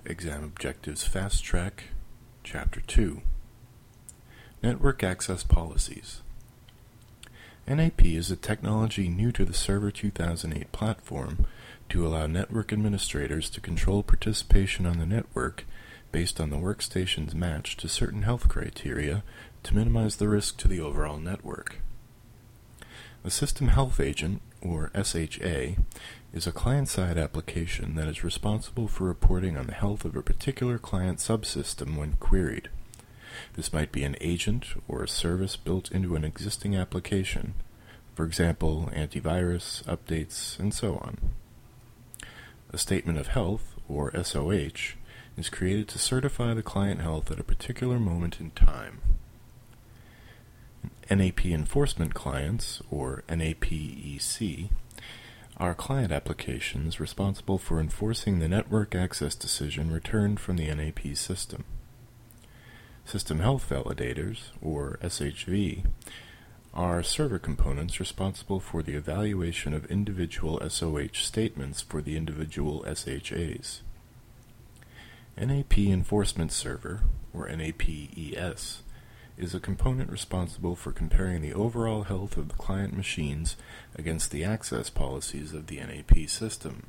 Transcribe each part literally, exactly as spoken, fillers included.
Exam Objectives Fast Track, Chapter two. Network Access Policies. N A P is a technology new to the Server two thousand eight platform to allow network administrators to control participation on the network based on the workstation's match to certain health criteria to minimize the risk to the overall network. The System Health Agent, or S H A, is a client-side application that is responsible for reporting on the health of a particular client subsystem when queried. This might be an agent or a service built into an existing application, for example, antivirus, updates, and so on. A Statement of Health, or S O H, is created to certify the client health at a particular moment in time. N A P Enforcement Clients, or N A P E C, are client applications responsible for enforcing the network access decision returned from the N A P system. System Health Validators, or S H V, are server components responsible for the evaluation of individual S O H statements for the individual S H As. N A P Enforcement Server, or N A P E S, is a component responsible for comparing the overall health of the client machines against the access policies of the N A P system.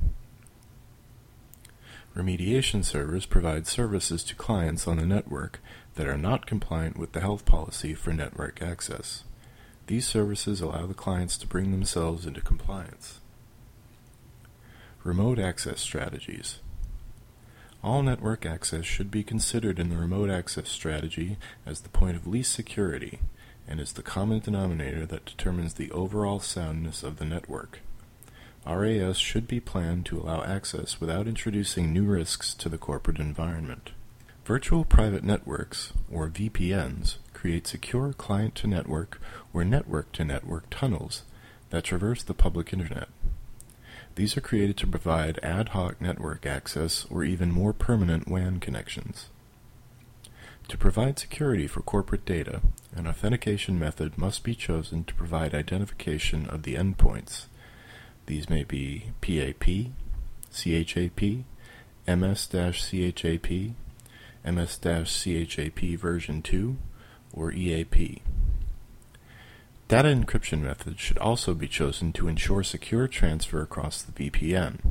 Remediation servers provide services to clients on the network that are not compliant with the health policy for network access. These services allow the clients to bring themselves into compliance. Remote access strategies. All network access should be considered in the remote access strategy as the point of least security and is the common denominator that determines the overall soundness of the network. R A S should be planned to allow access without introducing new risks to the corporate environment. Virtual private networks, or V P Ns, create secure client-to-network or network-to-network tunnels that traverse the public internet. These are created to provide ad hoc network access or even more permanent W A N connections. To provide security for corporate data, an authentication method must be chosen to provide identification of the endpoints. These may be P A P, C H A P, M S C H A P, M S C H A P version two, or E A P. Data encryption methods should also be chosen to ensure secure transfer across the V P N.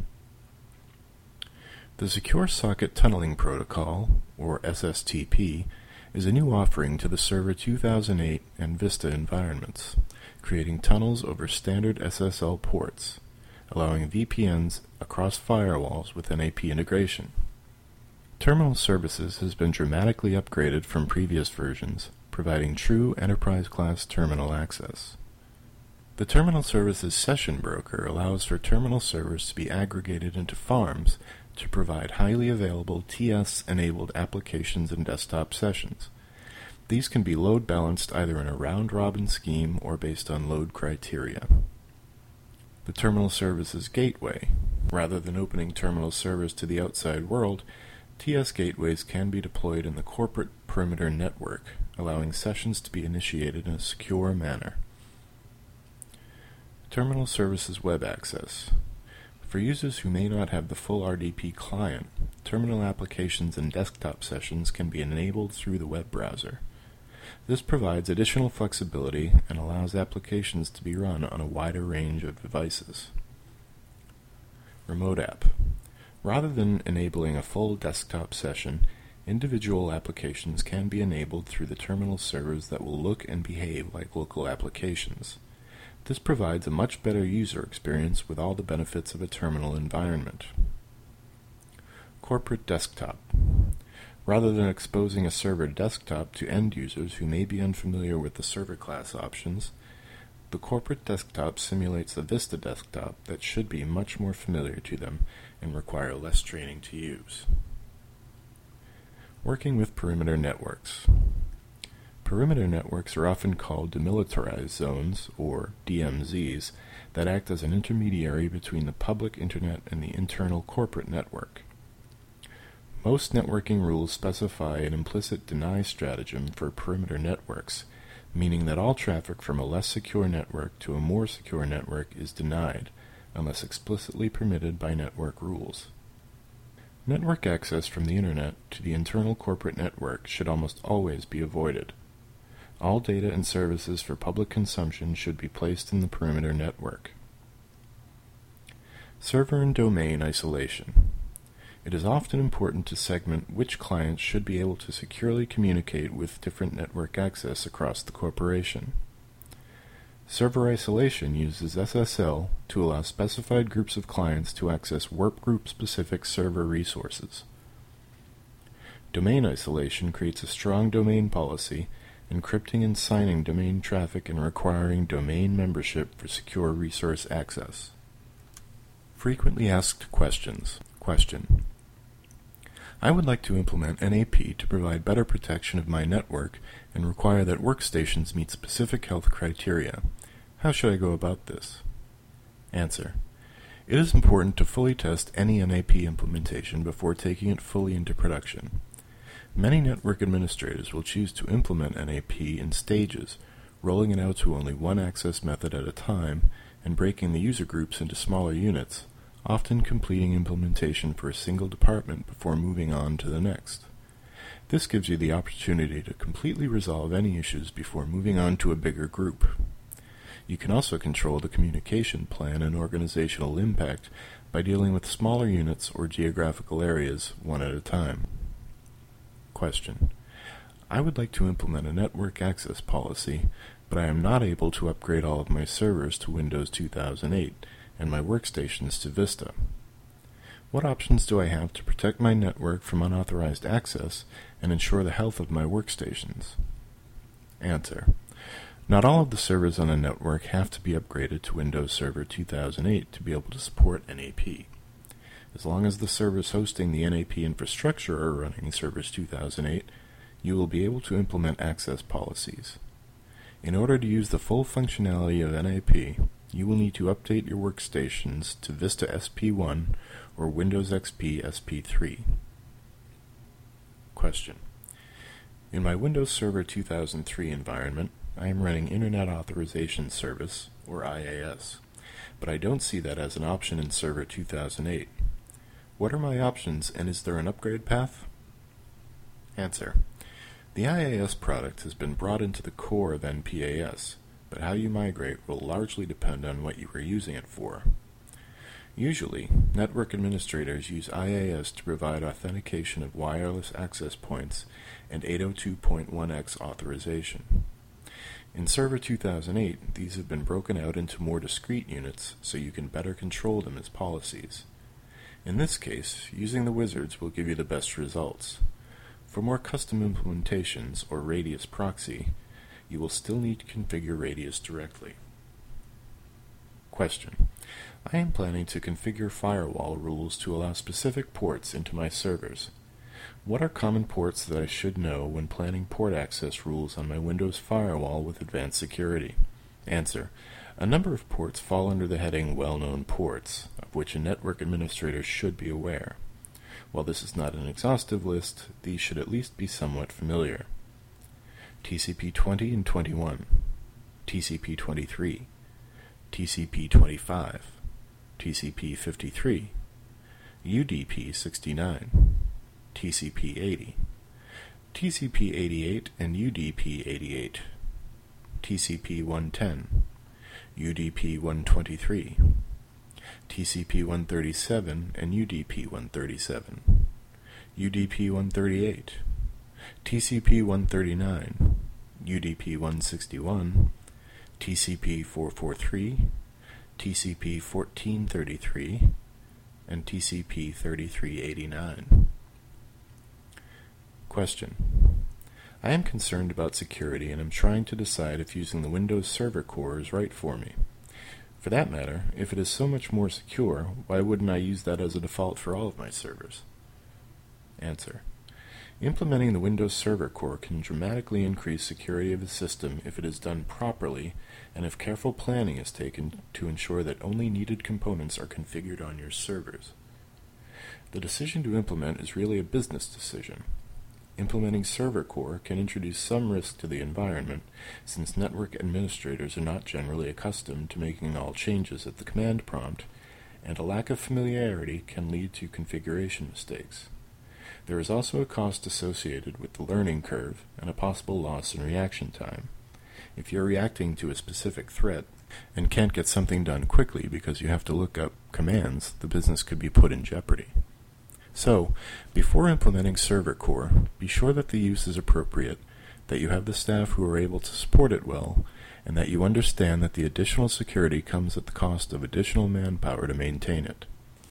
The Secure Socket Tunneling Protocol, or S S T P, is a new offering to the Server two thousand eight and Vista environments, creating tunnels over standard S S L ports, allowing V P Ns across firewalls with N A P integration. Terminal Services has been dramatically upgraded from previous versions, providing true enterprise-class terminal access. The Terminal Services Session Broker allows for terminal servers to be aggregated into farms to provide highly available T S-enabled applications and desktop sessions. These can be load-balanced either in a round-robin scheme or based on load criteria. The Terminal Services Gateway. Rather than opening terminal servers to the outside world, T S gateways can be deployed in the corporate perimeter network, allowing sessions to be initiated in a secure manner. Terminal Services Web Access. For users who may not have the full R D P client, terminal applications and desktop sessions can be enabled through the web browser. This provides additional flexibility and allows applications to be run on a wider range of devices. Remote App. Rather than enabling a full desktop session, individual applications can be enabled through the terminal servers that will look and behave like local applications. This provides a much better user experience with all the benefits of a terminal environment. Corporate Desktop. Rather than exposing a server desktop to end users who may be unfamiliar with the server class options, the corporate desktop simulates the Vista desktop that should be much more familiar to them and require less training to use. Working with perimeter networks. Perimeter networks are often called demilitarized zones, or D M Zs, that act as an intermediary between the public internet and the internal corporate network. Most networking rules specify an implicit deny stratagem for perimeter networks, meaning that all traffic from a less secure network to a more secure network is denied, unless explicitly permitted by network rules. Network access from the Internet to the internal corporate network should almost always be avoided. All data and services for public consumption should be placed in the perimeter network. Server and domain isolation. It is often important to segment which clients should be able to securely communicate with different network access across the corporation. Server isolation uses S S L to allow specified groups of clients to access workgroup-specific server resources. Domain isolation creates a strong domain policy, encrypting and signing domain traffic and requiring domain membership for secure resource access. Frequently asked questions. Question. I would like to implement N A P to provide better protection of my network and require that workstations meet specific health criteria. How should I go about this? Answer. It is important to fully test any N A P implementation before taking it fully into production. Many network administrators will choose to implement N A P in stages, rolling it out to only one access method at a time and breaking the user groups into smaller units, often completing implementation for a single department before moving on to the next. This gives you the opportunity to completely resolve any issues before moving on to a bigger group. You can also control the communication plan and organizational impact by dealing with smaller units or geographical areas one at a time. Question. I would like to implement a network access policy, but I am not able to upgrade all of my servers to Windows two thousand eight and my workstations to Vista. What options do I have to protect my network from unauthorized access and ensure the health of my workstations? Answer. Not all of the servers on a network have to be upgraded to Windows Server two thousand eight to be able to support N A P. As long as the servers hosting the N A P infrastructure are running Servers two thousand eight, you will be able to implement access policies. In order to use the full functionality of N A P, you will need to update your workstations to Vista S P one or Windows X P S P three. Question. In my Windows Server two thousand three environment, I am running Internet Authorization Service, or I A S, but I don't see that as an option in Server two thousand eight. What are my options, and is there an upgrade path? Answer. The I A S product has been brought into the core of N P A S, but how you migrate will largely depend on what you are using it for. Usually, network administrators use I A S to provide authentication of wireless access points and eight oh two dot one x authorization. In Server two thousand eight, these have been broken out into more discrete units so you can better control them as policies. In this case, using the wizards will give you the best results. For more custom implementations or Radius proxy, you will still need to configure Radius directly. Question. I am planning to configure firewall rules to allow specific ports into my servers. What are common ports that I should know when planning port access rules on my Windows firewall with advanced security? Answer. A number of ports fall under the heading well-known ports, of which a network administrator should be aware. While this is not an exhaustive list, these should at least be somewhat familiar. T C P twenty and twenty-one, T C P twenty-three, T C P twenty-five, T C P fifty-three, U D P sixty-nine, T C P eighty, T C P eighty-eight and U D P eighty-eight, T C P one ten, U D P one twenty-three, T C P one thirty-seven and U D P one thirty-seven, U D P one thirty-eight, T C P one thirty-nine, U D P one sixty-one, T C P four forty-three, T C P fourteen thirty-three, and T C P thirty-three eighty-nine. Question. I am concerned about security and am trying to decide if using the Windows Server Core is right for me. For that matter, if it is so much more secure, why wouldn't I use that as a default for all of my servers? Answer. Implementing the Windows Server Core can dramatically increase security of the system if it is done properly and if careful planning is taken to ensure that only needed components are configured on your servers. The decision to implement is really a business decision. Implementing Server Core can introduce some risk to the environment, since network administrators are not generally accustomed to making all changes at the command prompt, and a lack of familiarity can lead to configuration mistakes. There is also a cost associated with the learning curve and a possible loss in reaction time. If you're reacting to a specific threat and can't get something done quickly because you have to look up commands, the business could be put in jeopardy. So, before implementing Server Core, be sure that the use is appropriate, that you have the staff who are able to support it well, and that you understand that the additional security comes at the cost of additional manpower to maintain it.